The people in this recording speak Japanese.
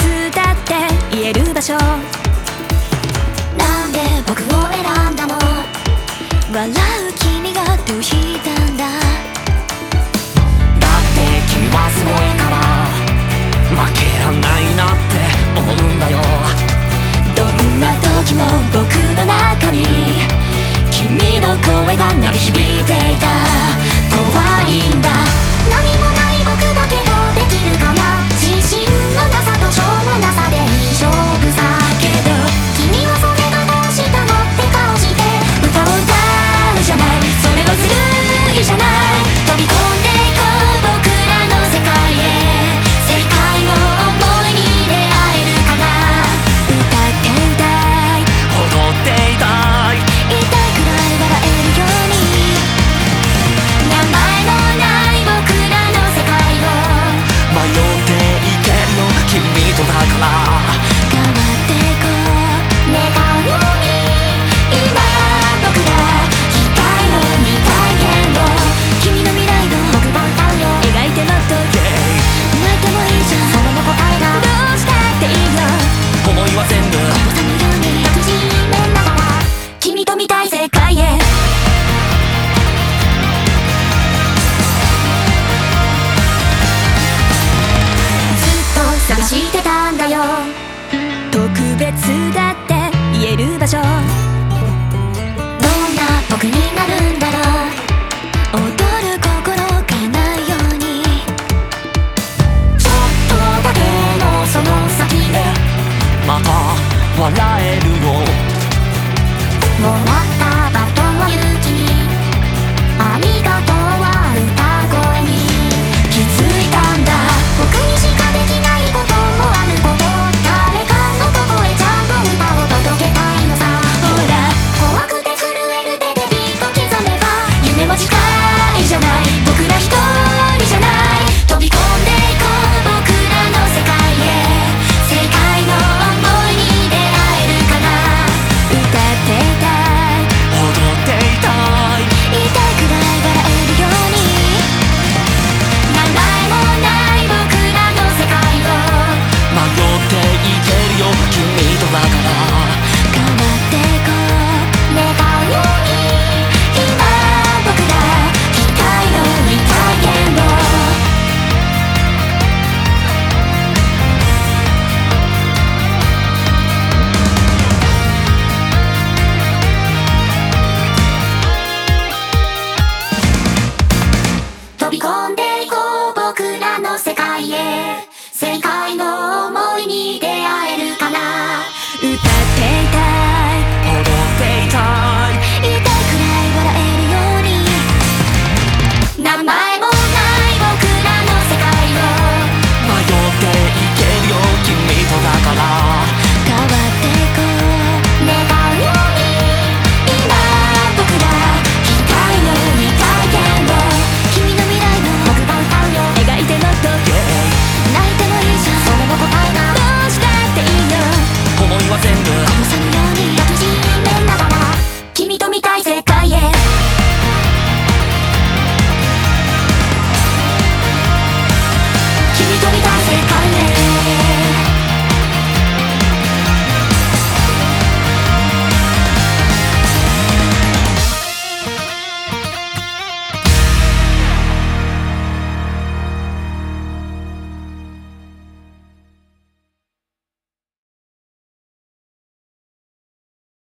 だって言える場所。なんで僕を選んだの。笑う君がどうしたんだ。 だって君はすごいから負けらんないなって思うんだよ。 どんな時も僕の中に君の声が鳴り響いていた。怖いんだ。何もない僕だけどできるかな。自信のなさとしょうもなさで勝負さ。けど君はそれがどうしたのって顔して歌を歌うじゃない。それはずるいじゃない。飛び込んでいこう僕らの世界へ。世界の想いに出会えるかな。歌って歌い踊っていたい。 痛いくらい笑えるように。名前のない僕らの世界を迷っていけるの君とだから変わっていこう願うように。今僕ら機械の未体験を君の未来を僕が歌うよ。描いてもっと泣いてもいいじゃん。その答えがどうしたっていいよ。 思いは全部こぼさぬように抱きしめながら君と見たい世界へ。探してたんだよ。特別だって言える場所。どんな僕になるんだろう。